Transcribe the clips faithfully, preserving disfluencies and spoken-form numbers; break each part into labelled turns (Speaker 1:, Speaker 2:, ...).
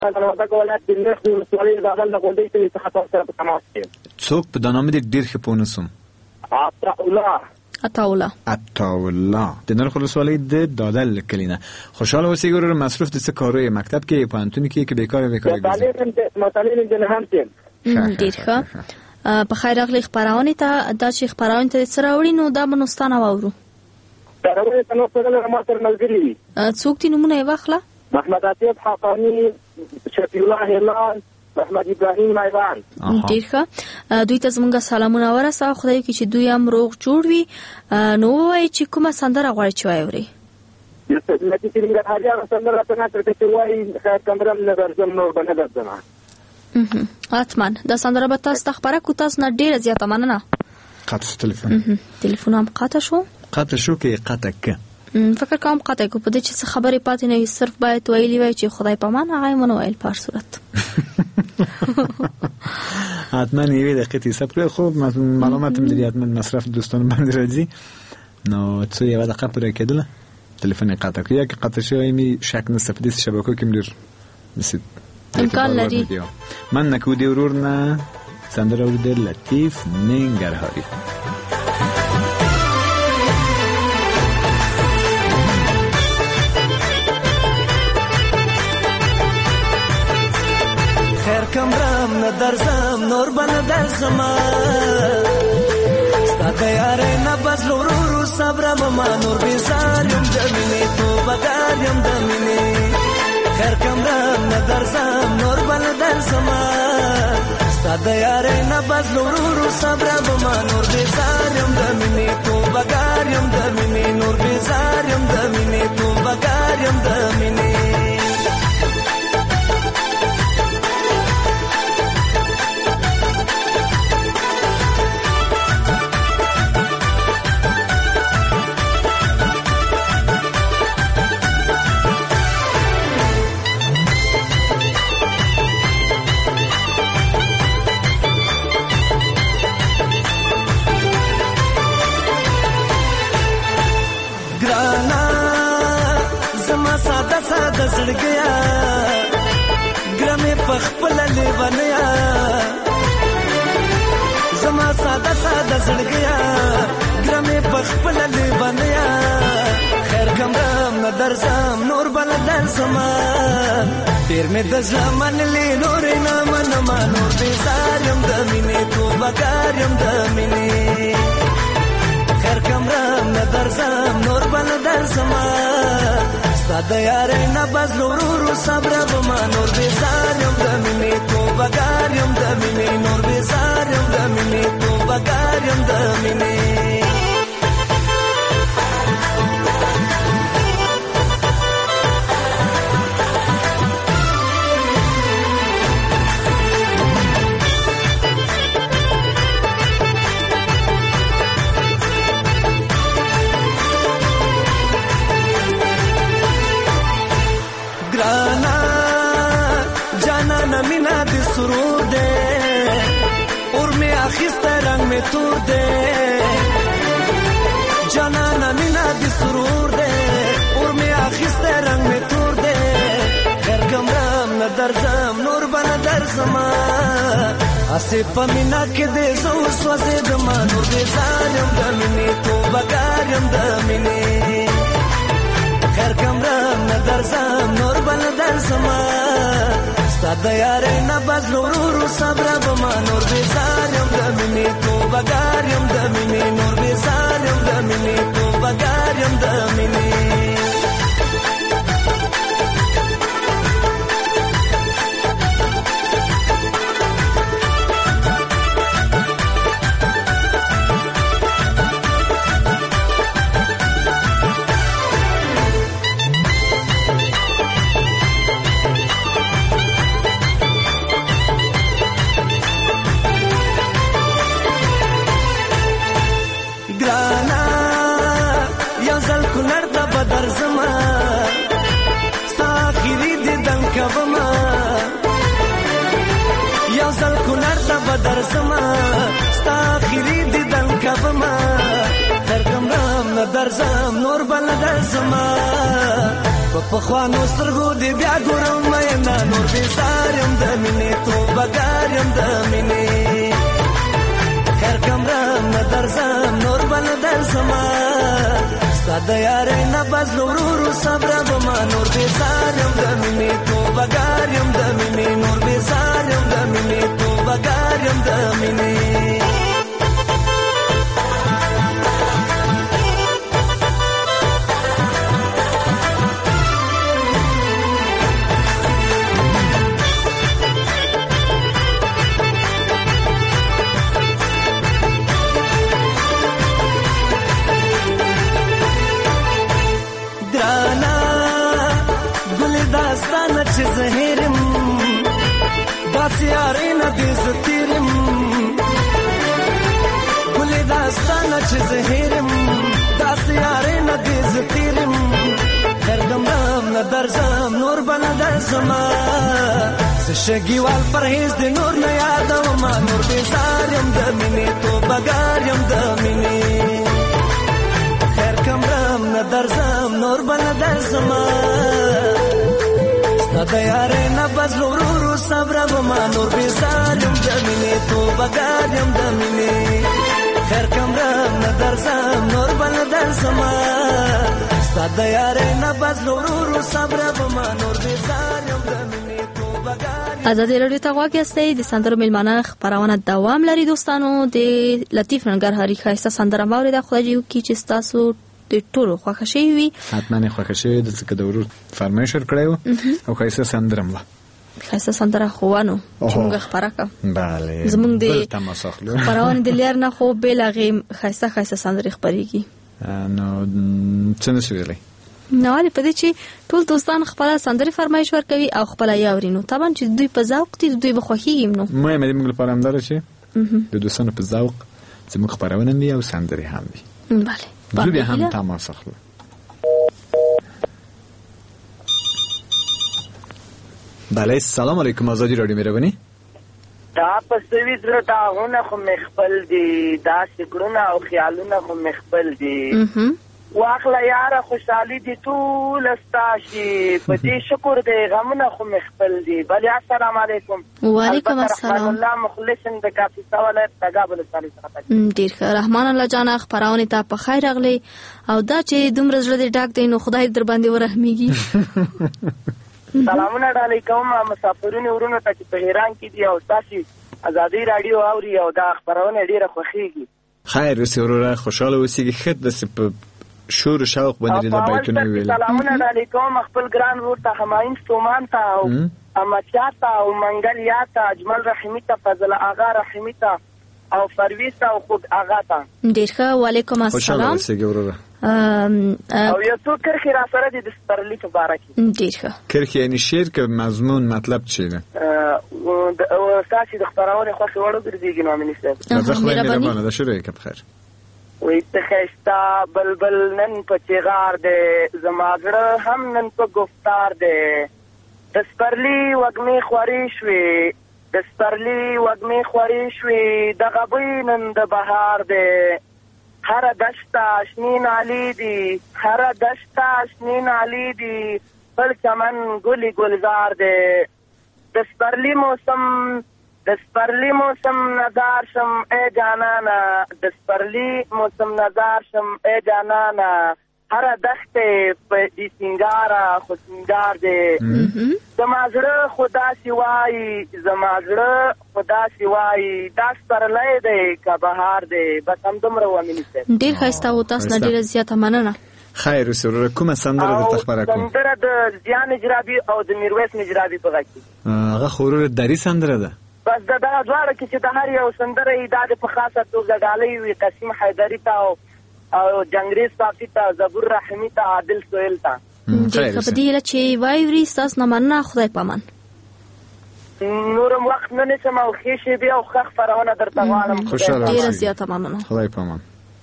Speaker 1: وردګ ولایت د نیش د ولسوالۍ د عدل د غونډۍ کلي څخه تاسو سره په تماس کې یم.
Speaker 2: څوک په دا نامه دې ډېر ښه پوه نه سوم.
Speaker 1: عطاالله
Speaker 3: عطاالله
Speaker 2: عطاالله د نرخ ولسوالۍ د دادل کلي نه. خوشحاله اوسئ ګورو مصروف د څه کاروی مکتب کې پوهنتون کې کې بیکاره بیکاره
Speaker 1: ګرځي. مطالعه دې نه هم تیم.
Speaker 3: ډېر ښه. په خیر راغلی خبرونه ته دا چې خبرونه ته سره وړي نو دا منوستانه واورو.
Speaker 1: دا راوړي ته نو سره ما سره ملګری دي.
Speaker 3: څوک دې نومونه یې واخله؟
Speaker 1: محمد عتیق حقانی، شفیع الله هلال، محمد ابراهیم مایوان.
Speaker 3: ډېر ښه. دوی ته زموږ سلامونه ورسوه. خدای وکړي چې دوی هم روغ جوړ وي. نو ووایي چې کومه سندره غواړي چې واوري؟
Speaker 1: لکه چې ننګرهاري هغه سندره ته نه ترته چې وایي خیر کمرم نه درځم نور به نه درځم.
Speaker 3: حتما دا سندره به تاسو ته خبره کو. تاسو نه ډېره زیاته مننه.
Speaker 2: قطع شو تلفن.
Speaker 3: تلفن هم قطع شو.
Speaker 2: قطع شو کې قطع که
Speaker 3: فکر کوم قطع کو. په دې چې څه خبرې پاتې نه وي صرف باید ویلي وای چې خدای پامان هغه یې مونږ ویل په هر صورت.
Speaker 2: حتما یوې دقیقې حساب کړئ. خو معلومات هم لري حتما مصرف دوستانو باندې راځي. نو څه یوه دقیقه پوره کېدله تلفن یې قطع کړ. یا که قطع شوی مې شک نشته په دې شبکو کې ډېر مثل
Speaker 3: امکان لري.
Speaker 2: من نکودی ورور نه سندره ورده لطیف ننگرهاری.
Speaker 4: خیر کمرم ندرزم نور بنا درزم ستا دیاره نبز لورورو صبرم ما نور بیزاریم دمینی تو بگاریم دمینی. خیر کمرم ندرزم نور بنا درزم ستا دیاره نبز لورورو صبرم ما نور بیزاریم دمینی تو بگاریم دمینی. نور بیزاریم دمینی تو بگاریم دمینی. زړګیا ګرمه پخپل لیوانیا زما ساده ساده زړګیا ګرمه پخپل لیوانیا. خیر کمرم نه درځم نور بل درځم تیر مې د ځمن لی نور نه من ما نور دې سارم د مینې تو بګارم د مینې. خیر کمرم نه درځم نور بل درځم ستا دیاره نبز لورورو صبرم ما نور بیزاریم دمینی تو بگاریم دمینی. نور بیزاریم دمینی تو بگاریم دمینی. مینا دی سرور دے اور میں آخیست رنگ میں تور دے. جانا مینا دی سرور دے اور میں آخیست رنگ میں تور دے. خیر کمرم ندرزم نور بنا درزم اسی پمینا کے دے زو سوزے دما نور دے زارم دمینی تو بگارم دمینی. خیر کمرم ندرزم نور بنا درزم ستا دیاره نبز لورورو صبرم ما نور بیزاریم دمینی تو بگاریم دمینی. نور بیزاریم دمینی تو بگاریم دمینی. درسما ستا آخری دیدن کبما خیر کمرم ندرزم نور بل درسما په پخوانو سترګو دې بیا ګورم مینا نور بې سار یم د مینې توبهګار یم د مینې خیر کمرم نه درځم نور به نه درځمه ستا د یارۍ نه بس ورو ورو صبره بما نور بې سار یم د مینې توبهګار یم د مینې نور بې سار یم د مینې توبهګار یم د مینې چې زهرم داسې یارۍ نه دې زه تېرم ګلې داستانه چې زهرم داسې یارۍ نه دې زه تېرم خیر ګمرم نه درځم نور به نه درځمه زه شګیوال پرهیز دې نور نه یادومه نور بېزار یم د مینې توبهګار یم د مینې خیر کمرم نه درځم نور به نه درځمه ستا د یارۍ نه بس ورو ورو صبره بما نور بېزار یم د مینې توبهګار یم د مینې خیر کمرم نه درځم نور به نه درځمه ستا د یارۍ نه بس ورو ورو صبره بما نور بېزار یم د مینې توبهګار.
Speaker 3: ازادي راډیو ته غوږ یاستئ. د سندرو میلمانه خپرونه دوام لري دوستانو. د لطیف ننګرهاري ښایسته سندره واورېده. خدای دې وکړي چې ستاسو د ټولو خوښه شوې وي.
Speaker 2: حتما یې خوښه شوې ده ځکه د ورور فرمایش ورکړی و او ښایسته سندره هم وه.
Speaker 3: ښایسته سندره خو وه نو چې موږ خپره کړه.
Speaker 2: بله
Speaker 3: زموږ د
Speaker 2: بل تماس اخلو
Speaker 3: خپرونې د لیر نه خو بېل هغې ښایسته ښایسته سندرې خپرېږي.
Speaker 2: نو څه نه شو ویلی
Speaker 3: نو ولې په دې چې ټول دوستان خپله سندرې فرمایش ورکوي او خپله یې اوري نو طبعا چې دوی په ذوق دي دوی به خوښېږي نو
Speaker 2: مهمه د موږ لپاره همدا ده چې د دوستانو په ذوق زموږ خپرونه هم وي او سندرې هم وي.
Speaker 3: بله
Speaker 2: زه بیا هم تماس اخلو. بله سلام علیکم. آزادی رادیو مهرباني.
Speaker 5: دا پسوي زړه داغونه خو مې خپل دي دا فکرونه او خیالونه خو مې خپل دي واخله یاره خوشحالي دي ټول ستا شي په دې شکر دی غمونه خو مې خپل دي. بلې السلام علیکم.
Speaker 3: وعلیکم السلام.
Speaker 5: رحمان الله مخلص د کاپیسا ولایت تګاب ولسوالۍ څخه.
Speaker 3: ډېر ښه رحمان الله جانه خپرونې ته په خیر راغلی او دا چې دومره زړه دې ډاک دی نو خدای در باندې ورحمیږي.
Speaker 5: سلامونه ډالۍ کوم مسافرونو ورونو ته چې په ایران کې دي او تاسو ازادي رادیو اوري او دا خبرونه ډیره خوښیږي.
Speaker 2: خیر اوسې وروره خوشاله اوسېږي. ښه داسې په شور و شوق باندې د بیتونه ویل.
Speaker 5: سلامونه ډالۍ کوم خپل ګران ورور ته همایون ستومان ته او امچا ته او منګل یا ته اجمل رحیمي ته فضل آغا رحیمي ته او پرویز ته او خود آغا ته.
Speaker 3: ډېر ښه وعلیکم السلام.
Speaker 2: خوشاله اوسېږي وروره.
Speaker 5: او یو څو کرښې را سره دي د سپرلي په باره کې.
Speaker 3: ډېر ښه.
Speaker 2: کرښې یعنې شعر که مضمون مطلب څه ده؟
Speaker 5: ستاسې د خپرونې خوښې وړ وګرځېږي نو امیني صاحب.
Speaker 2: زه خدای مهربانه ده. شروع یې که بخیر.
Speaker 5: وی ته ښایسته بلبل نن په چغار دی زما زړه هم نن په گفتار دی د سپرلي وږمې خورې شوې د سپرلي وږمې خورې شوې دغه بوی نن د بهار دی هره دشته شنې نالې دي هره دشته شنې نالې دي بل چمن ګلې ګلزار دی د سپرلي موسم د سپرلی موسم نظر شم ای جانانا د سپرلی موسم نظر شم ای جانانا هر دښتې په دې سینګاره خو سینګار دی زما زړه خدا سی وایي زما زړه خدا سی وایي دا سپرلی دی که بهار دی. بس همدومره ومیني صاحب.
Speaker 3: ډېر ښایسته و تاسو نه ډېره زیاته مننه.
Speaker 2: خیر اوسې وروره کومه سندره درته خپره کړو؟
Speaker 5: سندره د زیان نجرابي او د میرویس نجرابي په غږ کې.
Speaker 2: هغه خو وروره دري سندره ده.
Speaker 5: بس د دغه دواړه کې چې د هر یو سندره یې دا د په خاصه توګه ډالۍ وي قسیم حیدري ته او جنګریز صافي ته زبور رحیمي ته عادل سهیل ته.
Speaker 3: ډېر ښه. په دې هیله چې واوري ستاسو نه مننه. خدای پامان.
Speaker 5: نورم وخت نه نیسم او ښې شېبې او ښه خپرونه درته غواړم.
Speaker 3: ډېره زیاته مننه.
Speaker 2: خدای پامان.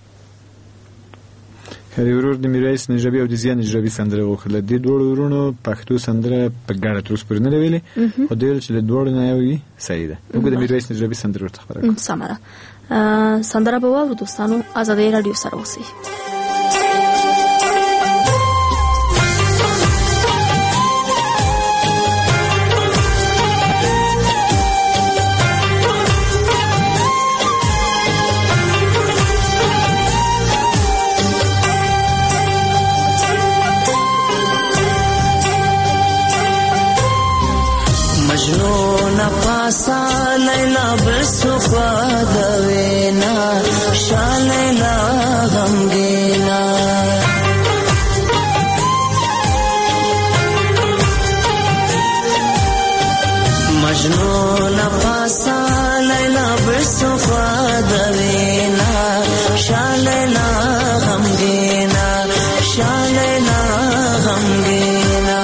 Speaker 2: خیر ورور د میرویس نجرابي او د زیان نجرابي سندره وکړله. دې دواړو ورونو پښتو سندره په ګډه تر اوسه پورې نه ده ویلې خو دوی ویل چې له دواړو نه یو وي صحیح ده. موږ د میرویس نجرابي سندره ورته خپره کړو.
Speaker 3: سمه ده. سندره به واورو دوستانو. ازادي راډیو سره اوسئ.
Speaker 6: پاسا لیلا بسخوا دوینا شا لیلا غمگینا مجنون پاسا لیلا بسخوا دوینا شا لیلا غمگینا شا لیلا غمگینا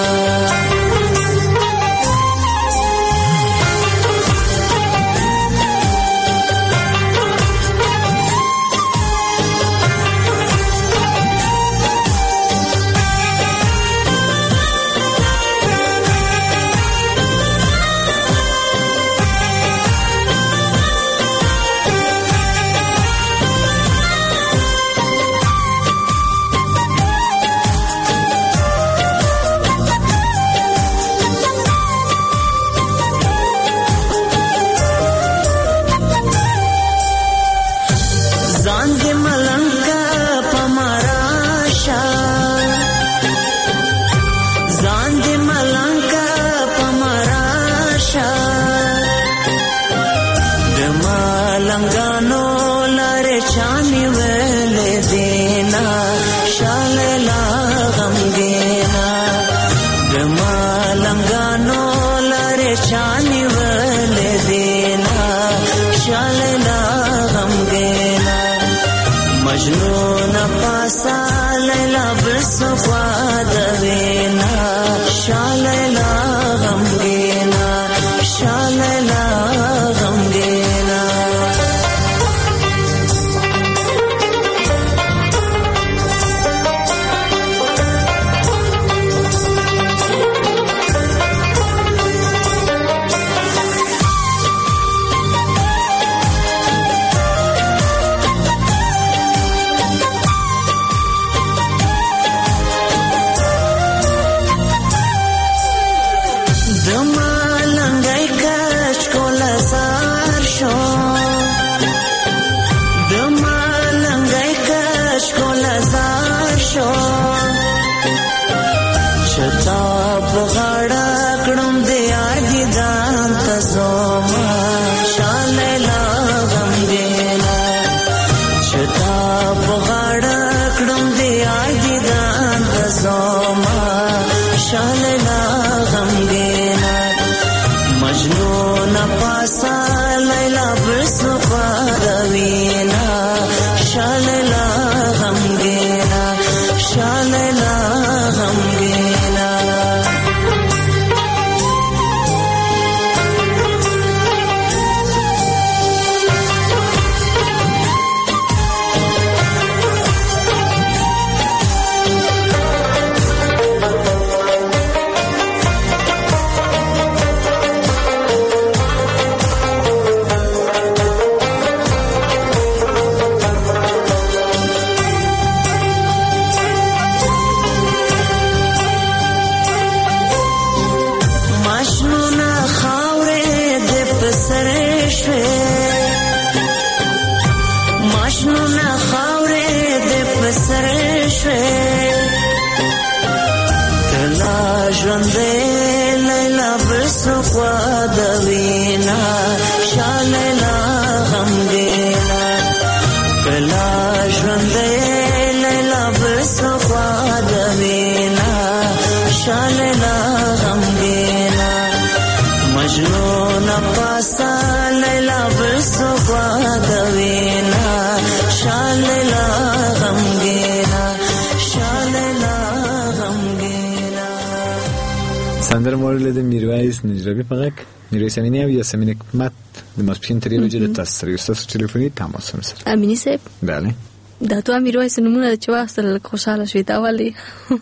Speaker 2: سندر مورد میرویس نجرابی فقط میرویس امینی او یاسمین حکمت د ماسپین تری لوجه د تاسو یو تاسو ټلیفوني تماس سره
Speaker 3: امینی صاحب
Speaker 2: بله
Speaker 3: دا تو میرویس نمونه چې واستل خوشاله شوي تا ولی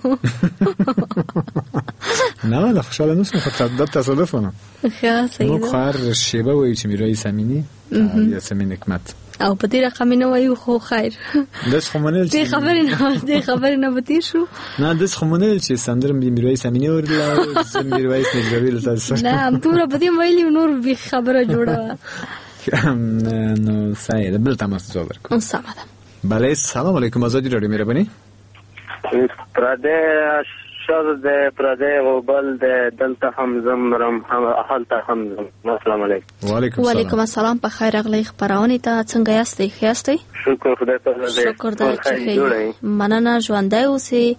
Speaker 2: نه دا خوشاله نوسم خو د تصادف نه
Speaker 3: ښه صحیح
Speaker 2: نو خار شیبه وایي چې میرویس امینی او یاسمین حکمت
Speaker 3: او په دې رقم نه وایو خو خیر
Speaker 2: داس خمونل
Speaker 3: دې خبرې نه دې خبرې نه بتیر شو
Speaker 2: نه داس خمونل چې سندر میرویس امینی ورلا میرویس نجرابی تاسو
Speaker 3: نه هم تور په دې ویلی نور به خبره جوړه
Speaker 2: نو سایه بل تماس جوړ کو
Speaker 3: سلام
Speaker 2: بله سلام علیکم آزادی رادیو مهربانی
Speaker 1: پرده شر د پردی غوبل د دلته هم زمرم هم هلته هم زم. السلام علیکم.
Speaker 2: وعلیکم السلام.
Speaker 3: وعلیکم السلام. په خیر راغلی خبرونه ته. څنګه یاستئ؟ ښه یاستئ؟
Speaker 1: شکر خدای تعالی دې.
Speaker 3: شکر دې چې مننه. ژوندی اوسئ.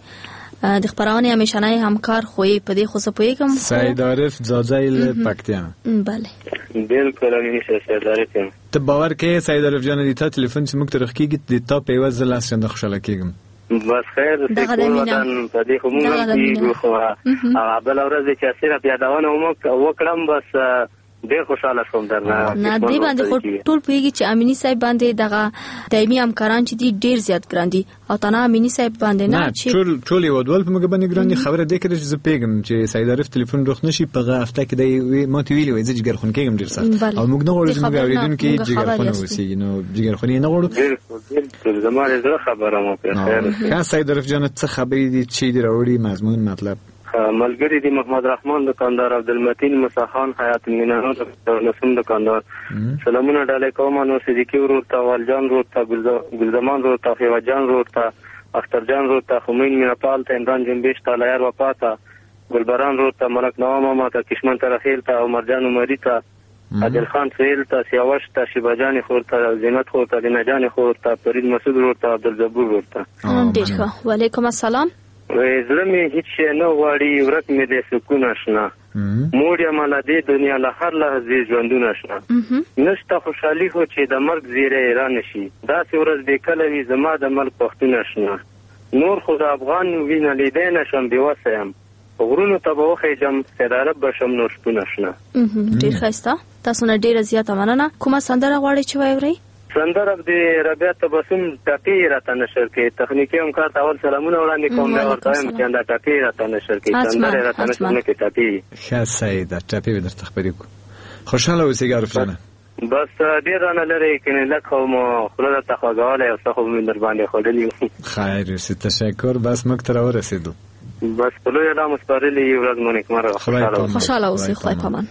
Speaker 3: د خبرونه همیشنای همکار خوې په دې خو څه پوهیږم.
Speaker 2: سید عارف زاجایل پکتیا.
Speaker 3: بله
Speaker 1: بالکل همیشه سید عارف یم.
Speaker 2: ته باور کې سید عارف جان دې ته ټلیفون چې موږ ته رخکیږي د تا په وځ لاس څنګه خوشاله کېږم.
Speaker 1: بس خیر د ټول وطن په دې خو موږ کېږو خو هغه بل ورځ چې صرف یادونه وکړم بس ډېر خوشاله شوم درنه.
Speaker 3: نه دې باندې خو ټول پوهیږي چې امینی صاحب باندې دغه دایمي همکاران چې دي ډېر زیات ګران دي او تنه امینی صاحب باندې نه چې
Speaker 2: ټول ټول یو ډول په موږ باندې ګران دي. خبره دې کړې چې زه پیګم چې سید عارف ټلیفون روخ نشي په هفته کې دی ما ته ویلې وای چې جګر خون کېږم ډېر سخت او موږ نه غواړو چې موږ اوریدونکو کې جګر خون وسی نو جګر خون نه غواړو.
Speaker 1: بالکل زموږ زړه خبره مو په خیر.
Speaker 2: کا سید عارف جان څه خبرې دي چې دی راوړي مضمون مطلب
Speaker 1: ملګری دی محمد رحمان دکاندار، عبدالمتین مساخان حیات مینانو نسم دکاندار. سلامونه ډالې کوم نو صدیقی ورور ته، والجان ورور ته، ګلزمان ورور ته، خیوا جان ورور ته، اختر جان ورور ته، خمین مینپال ته، عمران جنبیش ته، لیر وفا ته، ګلبران ورور ته، ملک نوام ماما ته، کشمن ترخیل ته، عمرجان عمری ته، عادل خان سهیل ته، سیاوش ته، شیباجان خور ته، زینت خور ته، دینجان خور ته، فرید مسعود ورور ته، عبدالجبور ورور ته.
Speaker 3: ډیر ښه. وعلیکم السلام.
Speaker 1: زړه مې هیڅ شی نه غواړي، ورک مې د سکون آشنا، موړ یم له دې دنیا له هر لحظې ژوندون آشنا، نشته خوشحالي خو چې د مرګ زیری را نشي، داسې ورځ بې کله وي زما د ملک پښتون آشنا، نور خو د افغان وینه لیدی نشم بېوسه یم، په غرونو ته به وخېږم سید عرب به شم نور شپون آشنا.
Speaker 3: ډېر ښایسته. تاسو نه ډېره زیاته مننه. کومه سندره غواړئ چې واورئ؟
Speaker 1: سندره د ربیع تبسم ټاپي راته نشر کې تخنیکی همکار ته اول سلامونه وړاندې کوم. دا ورته وایم چې دا ټاپي راته نشر کې سندره راته نشر نه کې ټاپي.
Speaker 2: ښه سید ټاپي درته خبرې کو. خوشاله اوسئ عارف جان.
Speaker 1: بس ډیر رانه لري کنه لکه مو خلل ته خواږواله او څه خو من در باندې خورلې.
Speaker 2: خیر ست تشکر. بس موږ تر ورسېدو.
Speaker 1: بس په لوی رحم سپارلې ورځ مونږ کومه خوشاله
Speaker 3: خوشاله اوسئ. خدای پامان.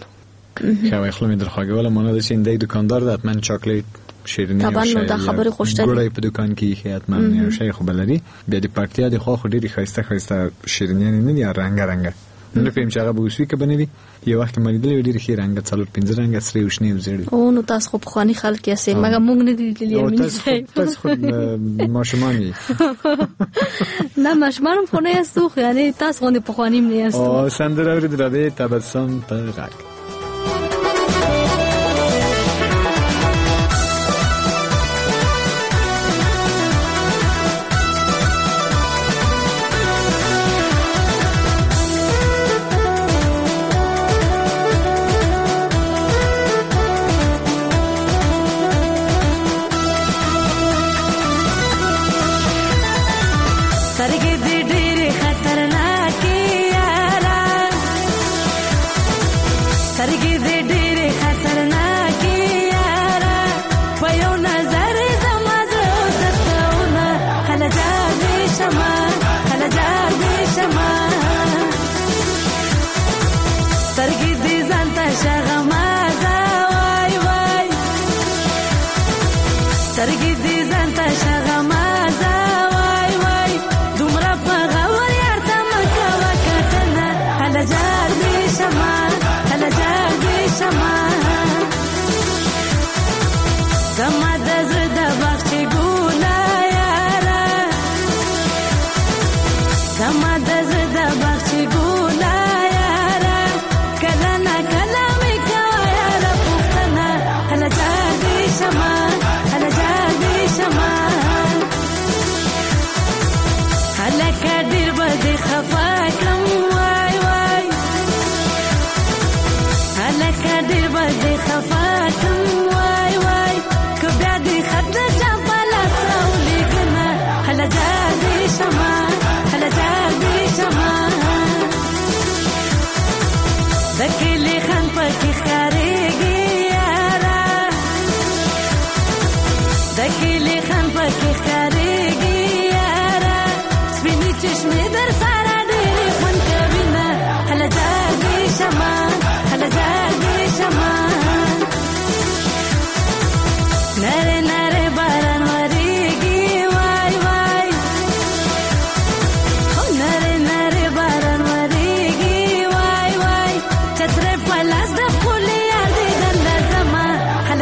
Speaker 2: خو خلل در خواږواله مونږ د شین دی دکاندار د اتمن چاکلیټ شیرینی
Speaker 3: طبعا نو دا خبره خوشته
Speaker 2: ګړې په دکان کې خیاتمن یو شی خو بلري بیا د پکتیا د خو خو ډیره خسته خسته شیرینی نه دي رنگ رنگ نه فهم چې هغه بوسوي کې بنوي یو وخت مې لیدل ډیره خیر رنگ څلور پنځه رنگ سره او شنه زړی
Speaker 3: او نو تاسو خو خواني خلک یې سه مګه مونږ نه دي لیدلې مې
Speaker 2: تاسو خو ماشومانی
Speaker 3: نه ماشومان خو نه یستو یعنی تاسو غو په خوانیم نه یستو
Speaker 2: او سندره ورته راوي تبسم په غږ.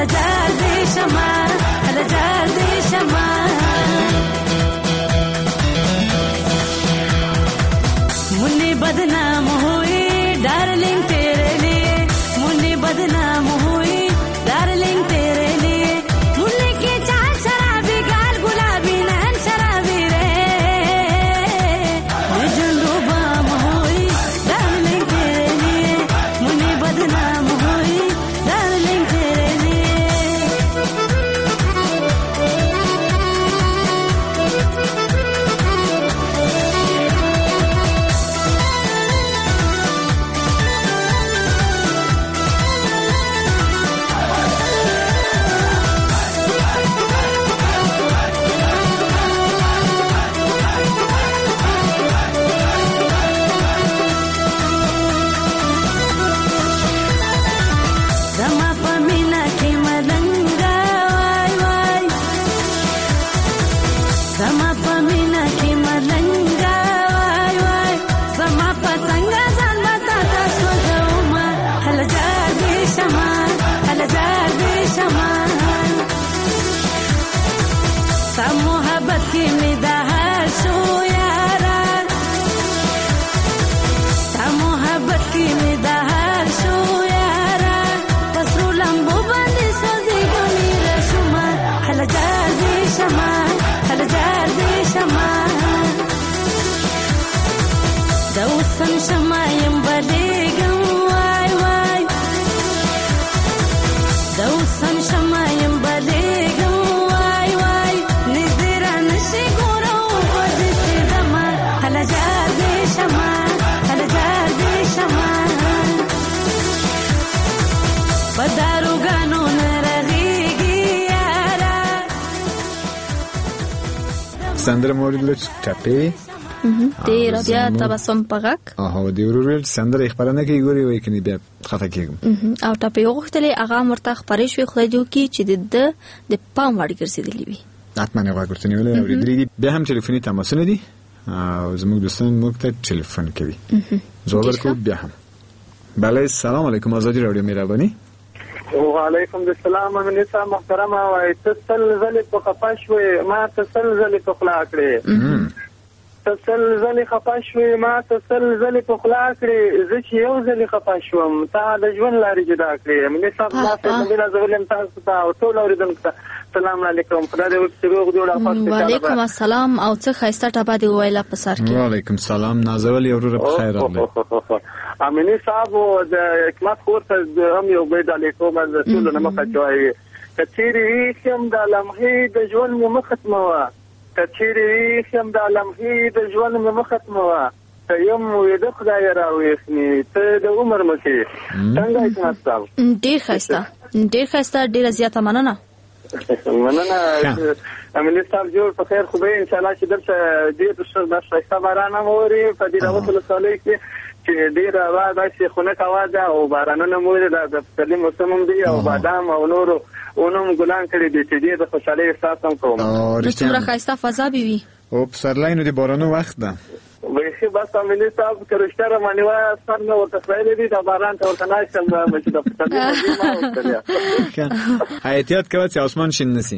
Speaker 6: هله جار دې شمه هله جار دې شمه मुन्नी बदनाम हुई डार्लिंग तेरे लिए मुन्नी बदनाम हुई डार्लिंग तेरे लिए मुन्नी की चाल शराबी गाल गुलाबी नैन शराबी रे मैं जुल्लुबाम हुई डार्लिंग तेरे लिए मुन्नी बदनाम हुई डार्लिंग तेरे लिए دوسن شمایم بلیگم وای وای دوسن شمایم بلیگم وای وای نزیرا نشی گورو وزیسی دما هلا جار دی شما هلا جار دی شما بدارو گانو نرغیگی یارا
Speaker 2: سندره مورد لچ ټپې
Speaker 3: ډیر بیا تبسم پغک
Speaker 2: او دی ورور سندره خبرنه کې ګوري وای کني بیا خطا کېږم
Speaker 3: او ټپې وغوښتلې هغه مرته خبرې شوې خدای دې وکړي چې د د پام وړ ګرځېدلې وي
Speaker 2: اتمنه غواړم ولې اورېدلې بیا هم ټلیفوني تماسونه دي او زموږ دوستان موږ ته ټلیفون کوي زه ورکو بیا هم بله سلام علیکم آزادی رادیو مهرباني
Speaker 1: وعلیکم السلام امنی صاحب محترم وای تسل زلی په خپا شوې ما تسل زلی په خلا کړې تسل زلی خپا شوې ما تسل زلی په خلا کړې زه چې یو زلی خپا شوم تا د ژوند لارې جدا کړې امنی صاحب ما ته مبیل زولم تاسو ته او ټول اوریدونکو ته سلام علیکم خدای دې وکړي روغ جوړ افاده
Speaker 3: وعلیکم السلام او څه خیسته ټپه دی ویلا په سر کې
Speaker 2: وعلیکم السلام نازول یو ور په خیر راغلی
Speaker 1: امنی صاحب د حکمت خور ته هم یو بيد علیکم از رسول نه مخچوي کچيري ویښم د لمحې د ژوند مې مختمه کچيري ویښم د لمحې د ژوند مې مختمه ته یم وې د خدای راوېسني ته د عمر مکه څنګه حکمت صاحب
Speaker 3: ډیر خیسته ډیر خیسته ډیر زیاته مننه
Speaker 1: مننه امنی صاحب جوړ په خیر خو به ان شاء الله چې درته دې د شپه باران موري په دې راوته صالح کې چې ډیر आवाज شي خونه आवाज او بارانونه مور د پسرلي موسم دی او بادام او نور اونم ګلان کړي دي چې دې د خوشالۍ احساس هم کوم
Speaker 3: څومره خیسته فضا به وي
Speaker 2: او پسرلي نو د بارانو وخت ده
Speaker 1: وایي بس امنی صاحب کرشتره باندې وا څنګه ورته خیال دي د باران ته ورته ناشم چې د پسرلي ما وکړه
Speaker 2: احتیاط کوه چې اسمان شین نسی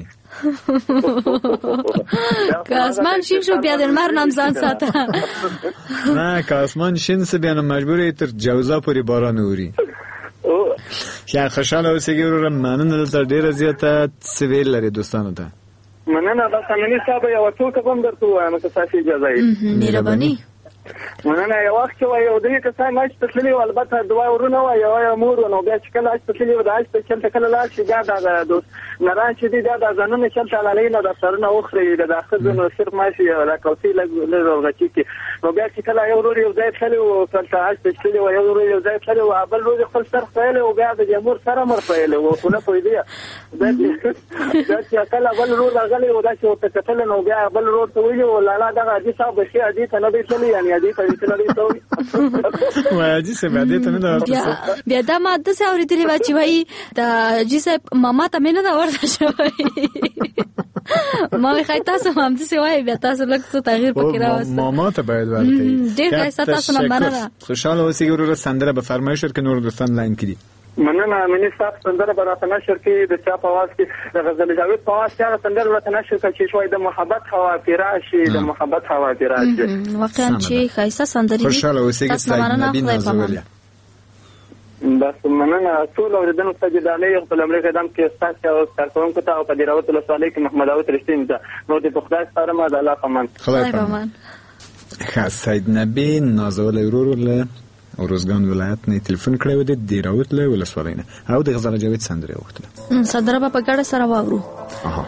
Speaker 3: که اسمان شین شو بیا د لمر نام ځان ساته
Speaker 2: نه که اسمان شین سه بیا نو مجبورې تر جوزا پورې باران اوري یا خوشاله اوسئ ګورم مننه دلته ډیره زیاته سویل لري دوستانو ته
Speaker 1: مننه بس امنی صاحب یو څو کوم درته وایم که تاسو اجازه یې
Speaker 3: مهرباني
Speaker 1: مننه یو وخت چې یو دې کسان ماش تسلی او البته دوا ورونه و یو امور نو بیا چې کله تسلی و د اج په چلته کله لا چې دا د دوست نران چې دا د ځنونه چلته علی نه د سرونه اوخري د اخذونو صرف ماشي لا کوتي له ورغچی کې نو بیا چې کله یو ورور یو ځای تللی او کله اج په تسلی و یو ورور یو ځای تللی او بل ورور خپل سر خپل او بیا د جمهور سره مر خپل او خو نه پوي دی دا چې کله بل ورور راغلی او دا چې ته کتل نو بیا بل ورور ته ویل او لالا دا دې صاحب شي دې ته نه دی تللی یعنی دې ته دې نه دی توي
Speaker 2: وای دې څه باندې ته نه دا
Speaker 3: بیا دا ماده څه اورېدلې و چې وای دا چې ماما ته مې نه دا ورته شوی ما وی خای تاسو هم څه وای بیا تاسو لږ څه تغییر پکې راوست
Speaker 2: ماما ته باید ورته
Speaker 3: ډیر ښه تاسو نه مننه
Speaker 2: خوشاله اوسئ ګورو سندره به فرمایش ورکړئ نور دوستان لاین کړي
Speaker 1: مننه امینی صاحب سندره به راته نشر کې د چا په آواز کې د غزل جاوید په آواز کې هغه سندره راته نشر کړه چې شوی د محبت هوا پرې راشي د محبت هوا پرې راشي
Speaker 3: واقعا چې ښایسته سندرې دي.
Speaker 2: خوشحاله اوسئ سید نبی نازولیا.
Speaker 1: بس مننه ټول اوریدونکو ته د علی خپل امر قدم کې استاد او کارکونکو ته او په دیراوت الله صالح کې محمد داوود رښتینی ته نو د خدای سره ما د الله پامان
Speaker 2: خدای پامان. خاص سید نبی نازولیا ورور له اروزګان ولایت نه تلیفون کړی و د دیراوت له ولسوالۍ نه او د غزل جاوید سندره وغوښتله.
Speaker 3: سندره به په ګډه سره واورو.
Speaker 2: اها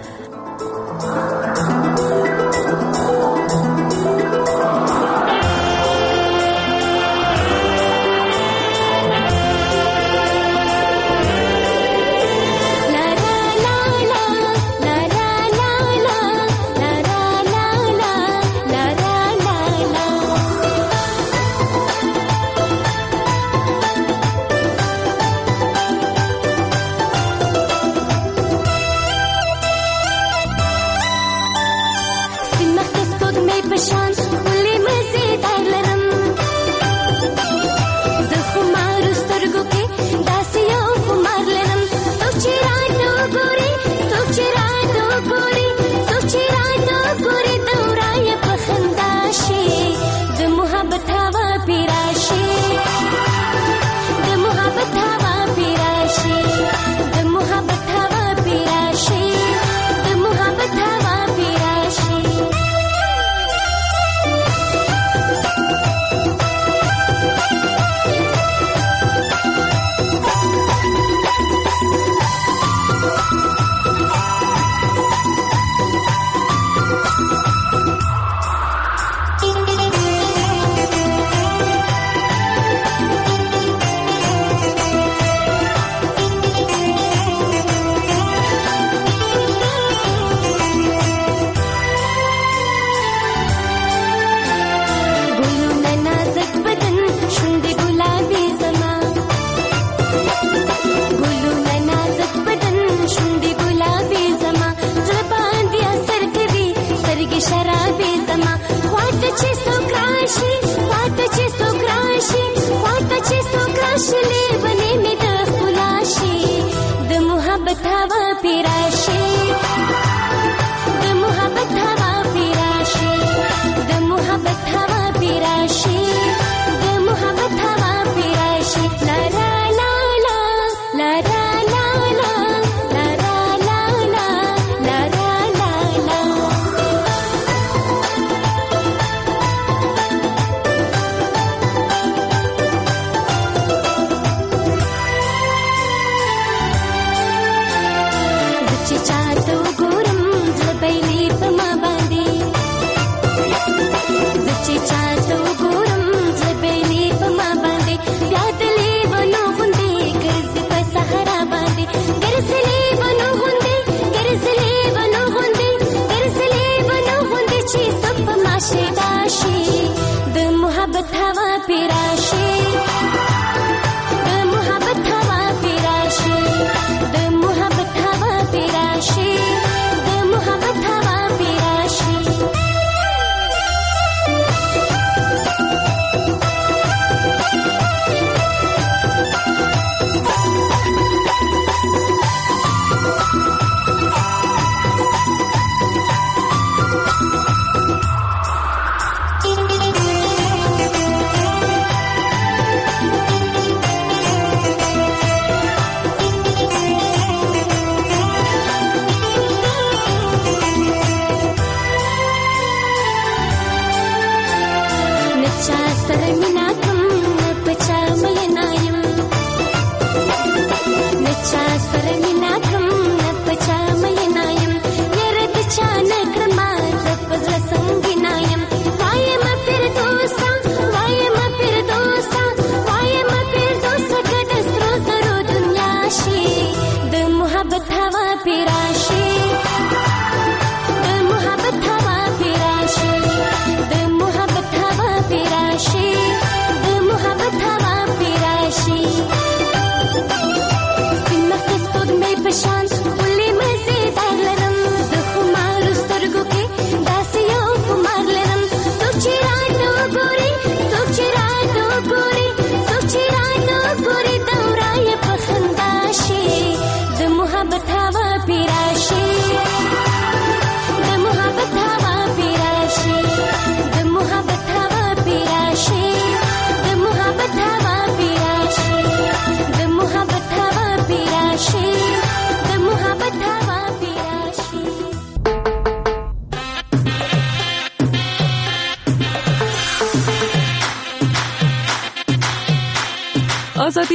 Speaker 7: Sochira to gori, sochira to gori, daura ye pakhan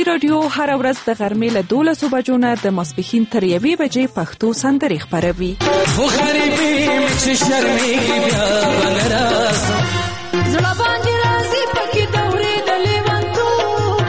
Speaker 7: رادیو هر ورځ د غرمې له دولسو بجو نه د ماسپښین تر یوې بجې پښتو سندرې خپروي.
Speaker 4: خو غریبي مې چې شرمېږي بیا به نه راسم،
Speaker 6: زړه باندې راځي پکې دورې د لیونتوب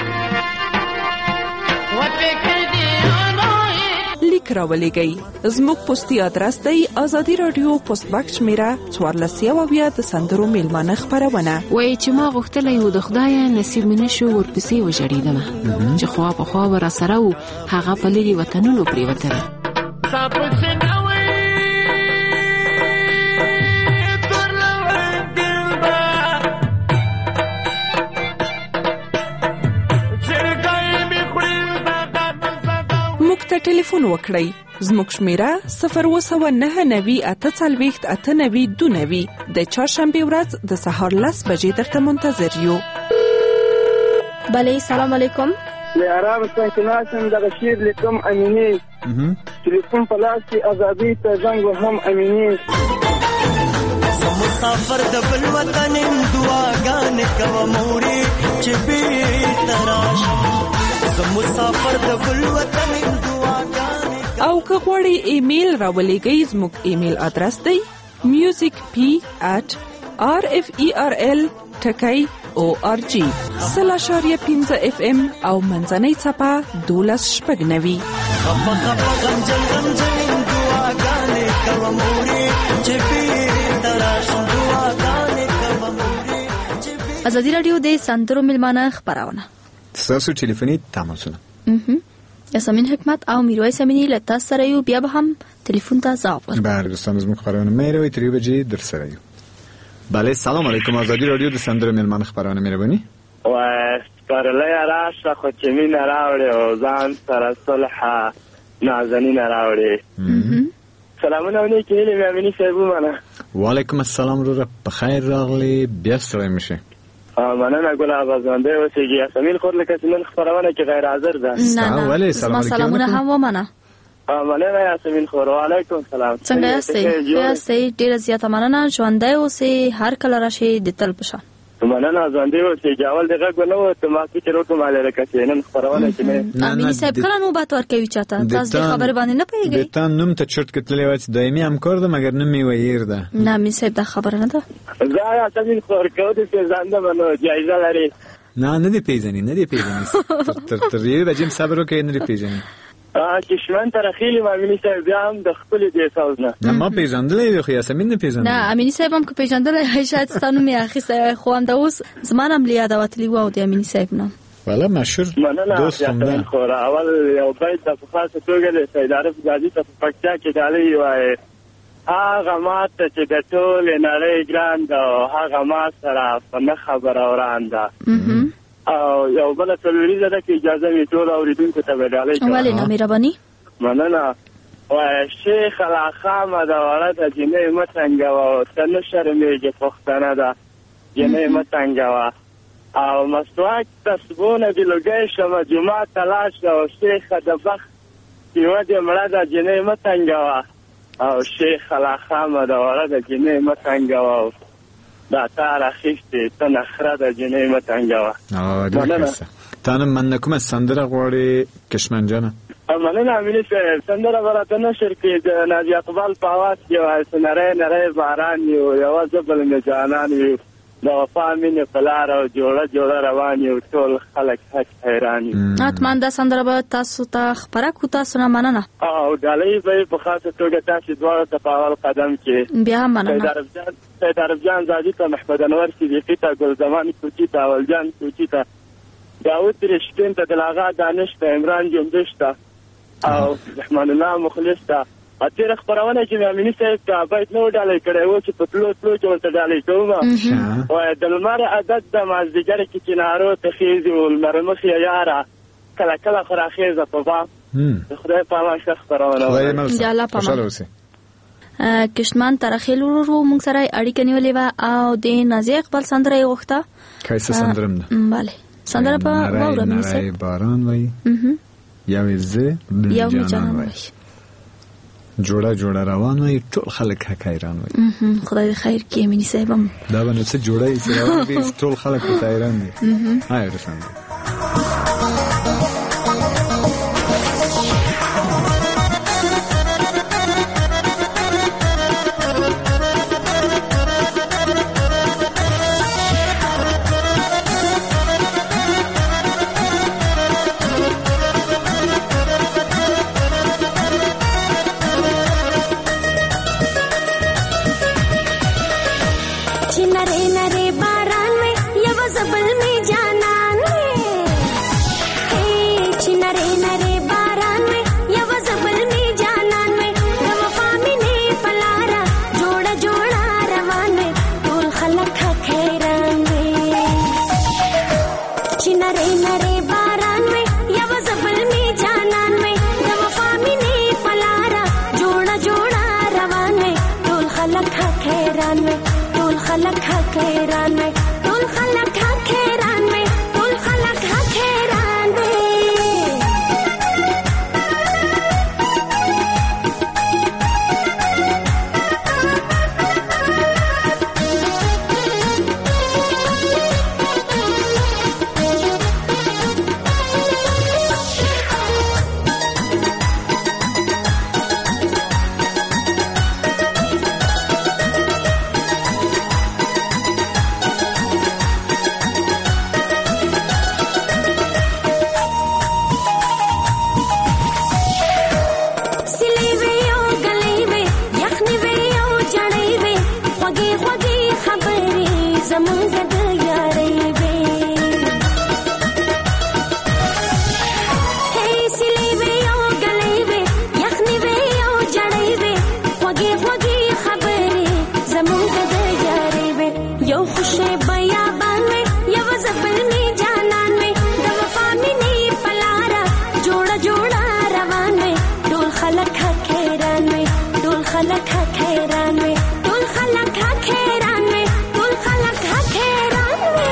Speaker 6: وفکر دې
Speaker 7: لیک راولېږئ. زموږ پوسټي ادرس دی آزادي رادیو پوسټ باکس شمیره څوارلس یو اویا د سندرو میلمانه خپرونه.
Speaker 8: وایي چې ما غوښتلی و د خدایه نصیب مې نه شو ورپسې وژړېدمه چې خوا په خوا به راسره و هغه په لرې وطنونو پرېوتله.
Speaker 7: ټلیفون وکړئ. زموږ شمیره صفر اووه سوه نهه نوي اته څلوېښت اته نوي دوه نوي. د چهارشنبې ورځ د سهار لس بجې درته منتظر یو.
Speaker 3: بله سلام علیکم.
Speaker 5: له آرام څخه ناسم دغه شعر لیکم امینی، ټلیفون په لاس کې ازادي ته زنګ وهم امینی.
Speaker 4: مسافر د بل وطن دعاګانې کوم مورې چې بیرته راشم، مسافر د بل وطن
Speaker 7: او که غواړئ ایمیل راولېږئ زموږ ایمیل ادرس دی music p at r f e r l ټکی o r g سل اشاریه پنځه اف ام او منځنۍ څپه دولس شپږ نوي.
Speaker 3: ازادي رادیو د سندرو میلمانه خپرونه.
Speaker 2: تاسو ټلیفوني تماسونه
Speaker 3: یاسمین حکمت او میرویس امینی له تاسو سره یو، بیا به هم ټلیفون ته ځواب ورکړو.
Speaker 2: بله دوستان زموږ خبرونه مهروي تر یو بجې در سره یو. بله سلام علیکم. آزادی رادیو د سندرو میلمانه خبرونه مهرباني.
Speaker 1: و سپرلی راشه خو چې مینه راوړې او ځان سره صلح نازنینه راوړې. سلامونه او نیکې هیلې مې امیني صاحب ومنه.
Speaker 2: وعلیکم السلام وروره، په خیر راغلی، بیا ستړی مه شې.
Speaker 1: مننه ګل آباد ژوندی اوسېږي. یاسمین خور لکه چې نن خپرونه کې غیر حاضر ده.
Speaker 3: نه نه زما سلامونه هم ومنه.
Speaker 1: مننه یاسمین خور. وعلیکم السلام.
Speaker 3: څنګه یاستئ؟ ښه یاستئ؟ ډېره زیاته مننه. ژوندی اوسئ، هر کله راشئ د تل په شان.
Speaker 1: مننه ژوندی اوسېږي. اول د غږ ونه وته ما فکر وکړم لکه چې نن خپرونه کې نه
Speaker 3: امیني صاحب کله نوبت ورکوي چاته، تاسو د خبرې باندې نه پوهېږئ؟
Speaker 2: د تا نوم ته چرت کتلی وای چې دایمي همکار ده مګر نوم یې ویر ده.
Speaker 3: نه امیني صاحب دا خبره نه ده.
Speaker 1: زه یاسمین خور کو دې پېژانده منو جایزه لري.
Speaker 2: نه نه دې پېژني نه دې پېژني تر تر یوې بجې هم صبر وکړئ نه دې پېژني.
Speaker 1: کشمن ته راخېلي م امیني صاحب بیا هم د خپلې دې ساز نه.
Speaker 2: نه ما پېژندلی وي خو یاسمین نه پېژندلی.
Speaker 3: نه امیني صاحب هم که پېژندلی وای شاید ستا نوم یې اخیستی خو همدا اوس زما نوم له یاده وتلي و او د امیني صاحب نه.
Speaker 2: والا مشهور دوست هم ده.
Speaker 1: خور اول یو بیت د په خاصه توګه د سید عارف غازي ته په پکتیا کې ډالۍ وایي: هغه ما ته چې د ټولې نړۍ ګران ده او هغه ما سره په نه خبره وران ده. او یو بله څلوریزه ده کې اجازه مې ټول اورېدونکو ته به ډالۍ کوم.
Speaker 3: ولې نه مهرباني.
Speaker 1: مننه. وایي شیخ الاخامه د وړه د جینۍ مه تنګوه او ته نه شرمېږې پښتنه ده جینۍ مه تنګوه او مسواک تسبونه دې لوګی شمه جومات ته لاړ شه او شیخه د بخت یوه دې مړه ده جینۍ مه تنګوه او شیخ الاخامه د وړه د جینۍ مه تنګوه دا تا راخیستې ته نخره د جینۍ مه تنګوه.
Speaker 2: مننه. تا نه مننه کومه سندره غواړې کشمن جانه؟
Speaker 1: مننه امیني صاحب. سندره به راته نشر کړي د نازي اقبال په اواز کې وایي: نری نری باران یو یوه زه بل مې جانان یو د وفا مینې په لاره او جوړه جوړه روان یو ټول خلک هک حیران یو.
Speaker 3: حتما دا سندره به تاسو ته خپره کړو. تاسو نه مننه.
Speaker 1: او ډالۍ به یې په خاصه توګه تاسې دواړو ته په اول قدم کې
Speaker 3: بیا هم مننه.
Speaker 1: سید عرب جان زادي ته، محمد انور صدیقي ته، ګلزمان کوچي ته، اولجان کوچي ته، داود رشتین ته، دلاغا دانش ته، عمران جنبش ته او رحمان الله مخلص ته. تېره خپرونه کې مې امیني صاحب ته بیت نه و ډالۍ کړی و چې په تلو تلو کې ورته ډالۍ کوم. وایي: د لمر عدد د مازدیګر کې چنارو ته خیزي و لمر مخې یاره کله کله خو راخیزه په بام. د خدای په امان ښه خپرونه وه.
Speaker 3: د الله په امان. کشمن ترخیل ورو موږ سره اړیکه نیولې وه او د نازي اقبال سندره یې غوښته.
Speaker 2: ښایسته سندره هم ده.
Speaker 3: بله سندره په واوره امیني صاحب.
Speaker 2: نری باران وایي یو یې زه
Speaker 3: یو مې جانان وایي
Speaker 2: جوړه جوړه روان وایي ټول خلک حق حیران وایي.
Speaker 3: خدای خیر کړي امیني صاحب هم
Speaker 2: دا به نو څه جوړه یې چې روان وي ټول خلک حیران دي. های رسان
Speaker 6: زمونږ د یارۍ وې هی سیلې وې او ګلې وې یخني وې او جړې وې خوږې خوږې خبرې زمونږ د یارۍ وې یو خوشې بیابان وې یو زبل می جانان وې د وفا مینې په لاره جوړه جوړه روان وې ټول خلک حیران وې ټول خلک حیران وې ټول خلک حیران وې ټول خلک حیران وې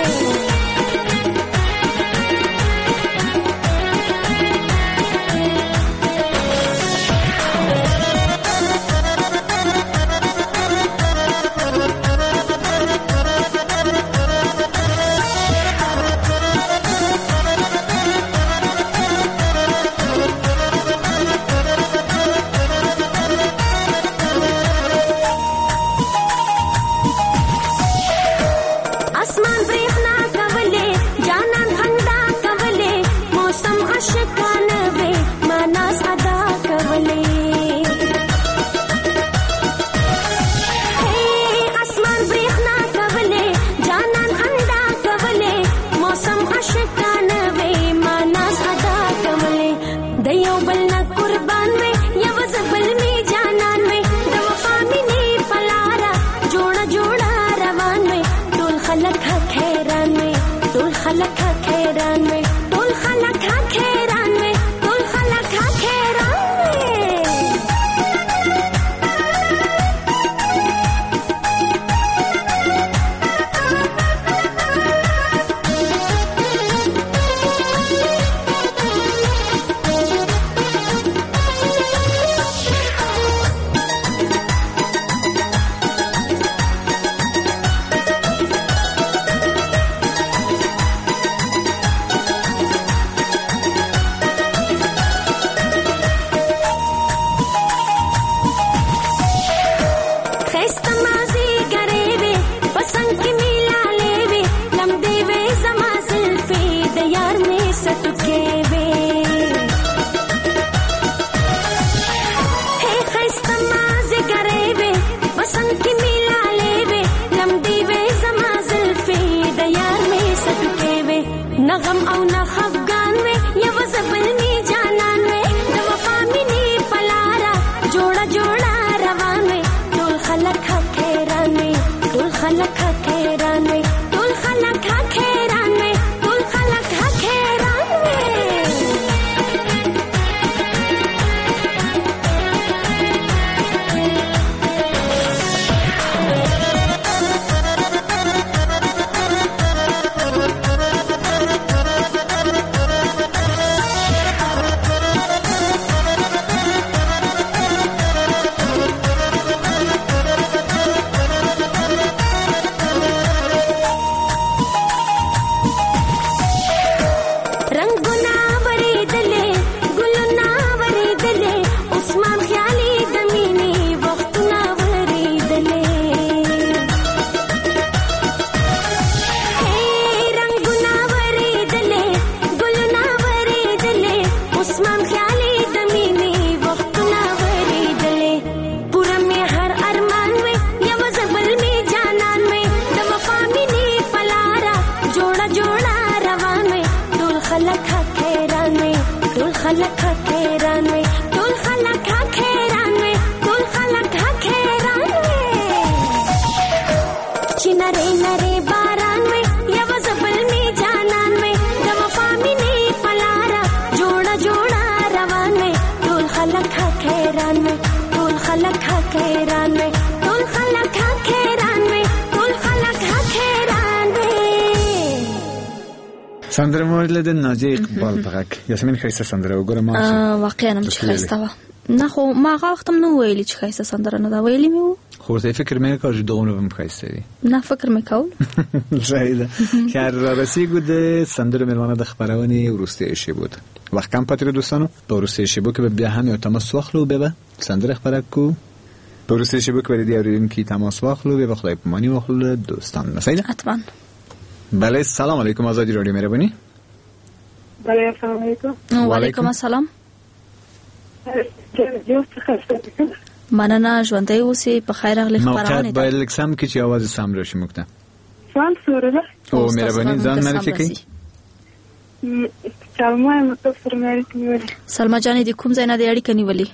Speaker 2: سندره مورد ناجی اقبال پغک یاسمین خیسته سندره وګوره ما
Speaker 3: واقعا هم چې خیسته و نه خو ما هغه وخت هم نو ویلي چې خیسته سندره نه دا ویلي مې و
Speaker 2: خو ته فکر مې کړ چې دغه هم خیسته وي
Speaker 3: نه فکر مې کول
Speaker 2: شاید خیر رسیدو د سندره ملوانه د خبرونه ورسته شی بود وقت کم پاتره دوستانو په ورسته شی بود که بیا هم یو تماس واخلو به سندره خبره کو په ورسته شی بود که بری دیاریم کی تماس واخلو به خدای پمانی واخلو دوستان نسید
Speaker 3: حتما
Speaker 2: بله سلام علیکم آزادی رادیو مهربانی.
Speaker 9: بله سلام علیکم.
Speaker 3: و علیکم السلام. مننه ژوندۍ اوسې په خیر اغلی خبرونه
Speaker 2: موقعیت باید لکسم کې چې आवाज سم راشي مکته
Speaker 9: سوال سوره ده
Speaker 2: او مهرباني ځان معرفي کړئ.
Speaker 9: سلما متصر معرفي نیولې.
Speaker 3: سلما جانې د کوم ځای نه د اړیکه نیولې؟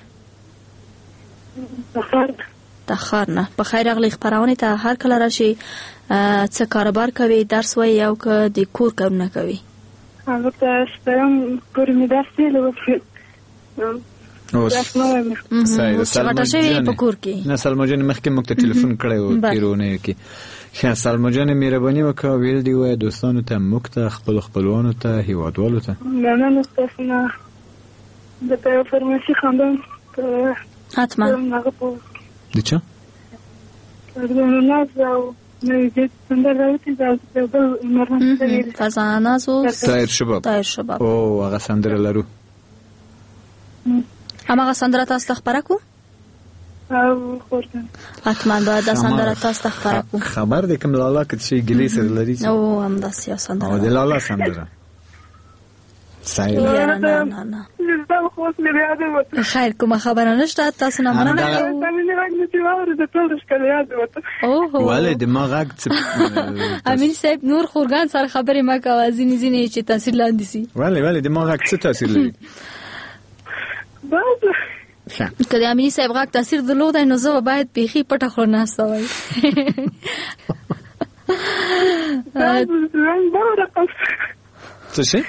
Speaker 9: تخار
Speaker 3: تخار نه. په خیر راغلی خپرونې ته هر کله راشي. څه کاروبار کوي، درس وایي او که د کور کارونه کوي؟
Speaker 9: البته شپږم کور مې درس ویلی
Speaker 2: اوس سلما
Speaker 3: جانې په کور کې
Speaker 2: نه سلما جانې مخکې موږ ته ټلیفون کړی و تېرې اونۍ کې. ښه سلما جانې مهرباني وکړه ویل دې ووایه دوستانو ته، موږ ته، خپلو خپلوانو ته، هیوادوالو ته.
Speaker 9: مننه ستاسو نه. درته یو فرمایشي خواندم.
Speaker 3: حتما.
Speaker 2: د چا؟
Speaker 9: فضاناز او نویزید سندر راوتی دا بل مرمن سویل.
Speaker 3: فضاناز و
Speaker 2: تایر شباب.
Speaker 3: تایر شباب.
Speaker 2: او هغه سندره لرو.
Speaker 3: هماغه سندره تاسو ته خپره کو؟
Speaker 9: او خوردم.
Speaker 3: حتما باید دا سندره تاسو ته خپره کو.
Speaker 2: خبر دی کوم لالا که چې ګیلې سره لري.
Speaker 3: او همداسې یو سندره.
Speaker 2: او د لالا سندره. صحیح.
Speaker 3: نه نه نه نه.
Speaker 9: زما خو اوس مې یاد وته.
Speaker 3: خیر کومه خبره نشته، تاسو نه مننه کوم.
Speaker 9: تاسو مې راغلی چې واورې د ټول ښکلې یاد وته.
Speaker 3: اوه.
Speaker 2: ولې د ما غږ څه
Speaker 3: امین صاحب نور خورګان سره خبرې ما کوه، ځینې ځینې چې تاثیر لاندې سي.
Speaker 2: ولې ولې د ما غږ څه تاثیر لري؟
Speaker 9: بس
Speaker 3: که د امین صاحب غږ تاثیر درلودای نو زه به باید بیخي پټه خوله ناسته وای.
Speaker 2: څه شي؟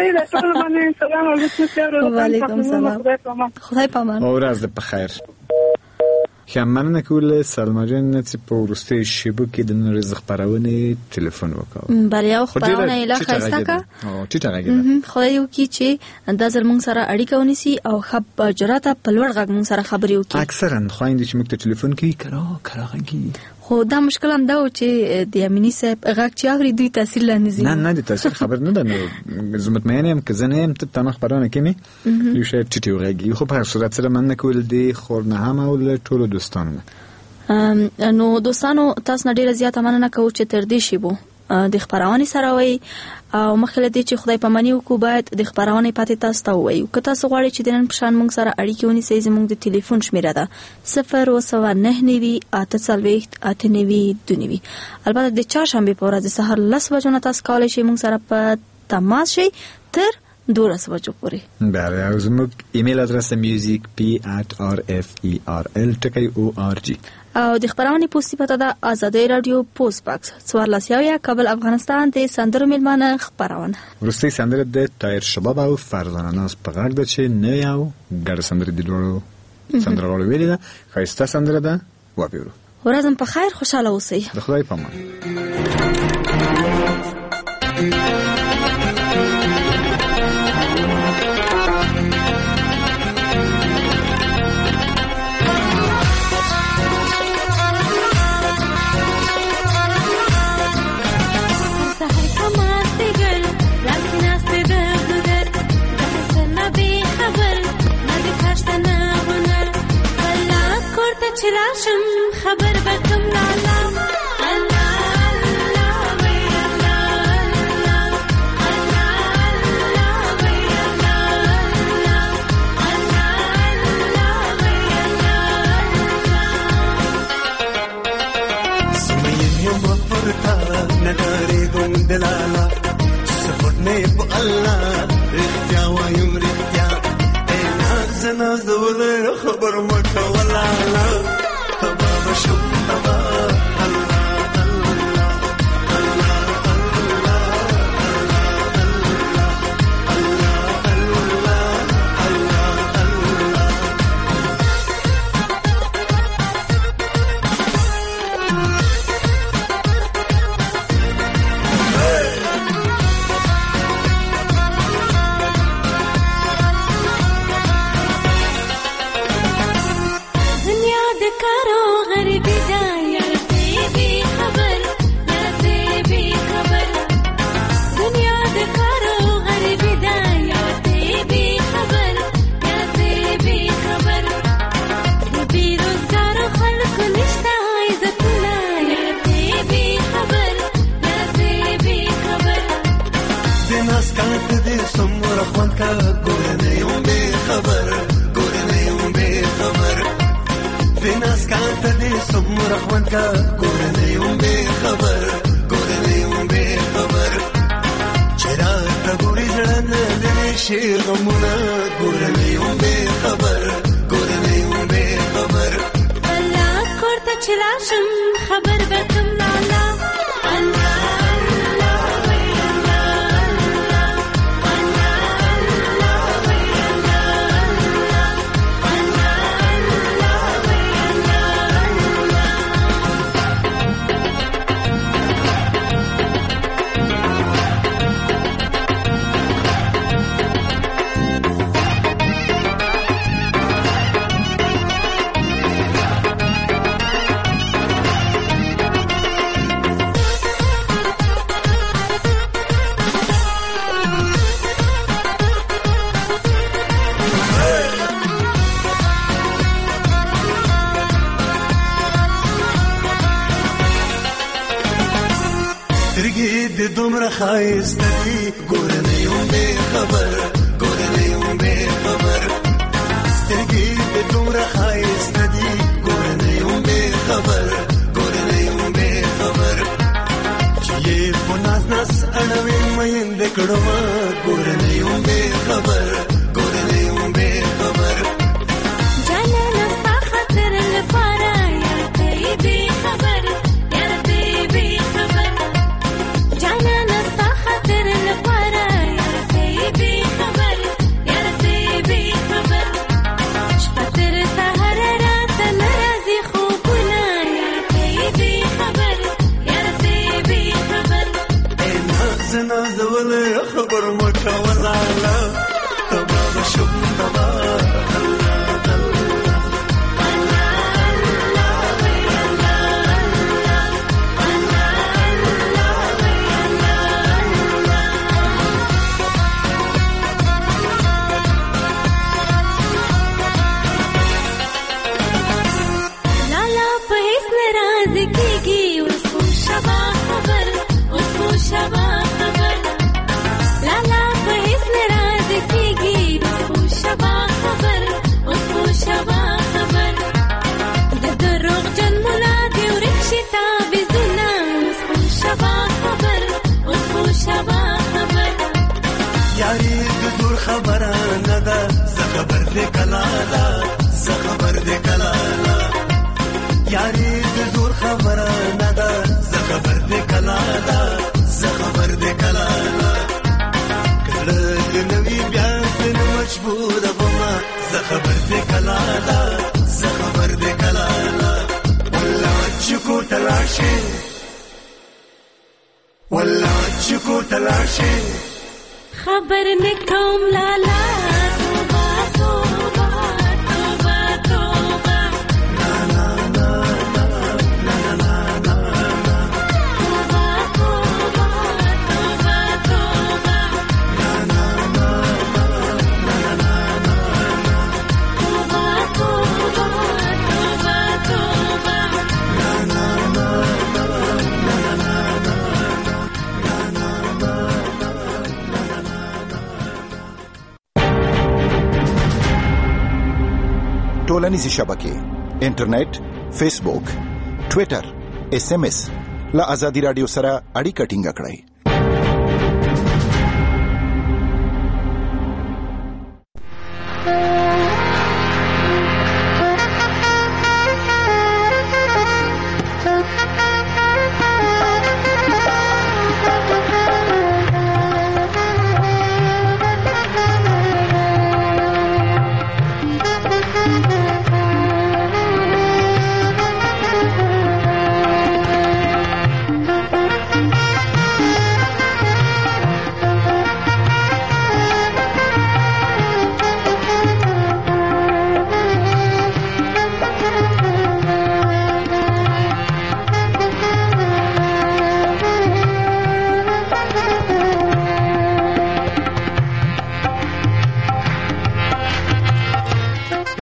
Speaker 3: وعلیکم سلام. خدای پامان.
Speaker 2: او ورځ دې په خیر. ښه مننه کوله سلما جان چې په وروستیو شېبو کې د نن ورځې خپرونې ټلیفون وکړ.
Speaker 3: بله یو خپرونه یې لا ښایسته کړه.
Speaker 2: ټیټه غږېده.
Speaker 3: خدای وکړي چې دا ځل موږ سره اړیکه ونیسي او ښه په جراته په لوړ غږ موږ سره خبرې وکړي.
Speaker 2: اکثرا خویندې چې موږ ته ټلیفون کوي کرا کرا غږېږي.
Speaker 3: خو دا مشکل هم دا و چې د امیني صاحب غږ چې اوري دوی تاثیر لاندې ځي.
Speaker 2: نه نه د تاثیر خبر نه ده. نو زه مطمئن یم که زه نه یم ته تنه خبرونه کوي یو شاید ټیټې وغږېږي. خو په هر صورت سره مننه کول دي خور نه هم او له ټولو دوستانو نه.
Speaker 3: نو دوستانو تاسو نه ډیره زیاته مننه کوو چې تر دې شیبو د خبرونې سره وای او مخکې له دې چې خدای پاماني وکړو باید د خبرونې پاتې تاسو ته ووایو. که تاسو غواړئ چې د نن په شان موږ سره اړیکې ونیسئ زموږ د ټلیفون شمیره ده صفر اووه سوه نهه نوي اته څلوېښت اته نوي دوه نوي. البته د چهارشنبې په ورځ سهار لس بجو نه تاسو کولی شئ موږ سره په تماس شئ تر دولس بجو پورې.
Speaker 2: بله او زموږ ایمیل ادرس میوزیک پی ات آر اف ای آر ال ټکی او آر جی
Speaker 3: او د خبرونې پوسټي پته ده آزادۍ رادیو پوسټ باکس څوارلس یاویا کابل افغانستان د سندرو میلمانه خبرونه.
Speaker 2: وروستۍ سندره د تایر شباب او فرزانه ناز په غږ ده چې نوې او ګډه سندره د دواړو سندرغاړو ویلې ده. ښایسته سندره ده وپېرو.
Speaker 3: ورځ مو په خیر، خوشحاله اوسئ.
Speaker 2: د خدای په امان.
Speaker 6: چراشم خبر بکم لالا دلالا سفرني بالله اختيا ويوم رختيا ناز ناز ولا خبر مكة ولا لا تبا بشو تبا
Speaker 4: سمر اخوان کا ګورنه یم به خبر ګورنه غمونه ګورنۍ هم بې خبر ګورنۍ هم بې خبر
Speaker 6: الله کور ته چې راشم خبر به کوم لالا الله
Speaker 4: دومره ښایسته دي ګورنۍ هم بې خبر ګورنۍ هم بې خبر سترګې دې دومره ښایسته دي ګورنۍ هم بې خبر ګورنۍ هم بې خبر چې یې په ناز ناز اړوې میندې کړمه ګورنۍ هم بې خبر ګورنۍ هم بې خبر
Speaker 6: جانانه ستا خاطر لپاره یار ته یې بې خبر یار ته یې بې خبر جانانه ستا خاطر لپاره یار ته یې بې خبر یار ته یې بې خبر شپه تر سهاره راته نه راځي خوبونه یار ته یې بې خبر یار ته یې بې خبر
Speaker 4: ای ناز نازولی خبر مه کوه لالا تبا به شم تبا یاری د زور خبره نه ده زه خبر دې کلاله زه خبر دې کلاله یاری د زور خبره نه ده زه خبر دې کلاله زه خبر دې کلاله کله دې نوی بیا دې مجبوره بما زه خبر دې کلاله زه خبر دې کلاله والله چې کو تلاشي والله چې کو تلاشي
Speaker 6: خبر نکوم لالا توبه توبه توبه توبه
Speaker 4: لا لا لا لا لا لا لا
Speaker 6: توبه توبه توبه توبه
Speaker 4: لا لا لا لا لا لا
Speaker 6: توبه توبه توبه توبه
Speaker 4: لا لا لا لا لا
Speaker 10: ټولنیزې شبکې انټرنیټ فیسبوک ټویټر اس ام اس له ازادي رادیو سره اړیکه ټینګ کړئ.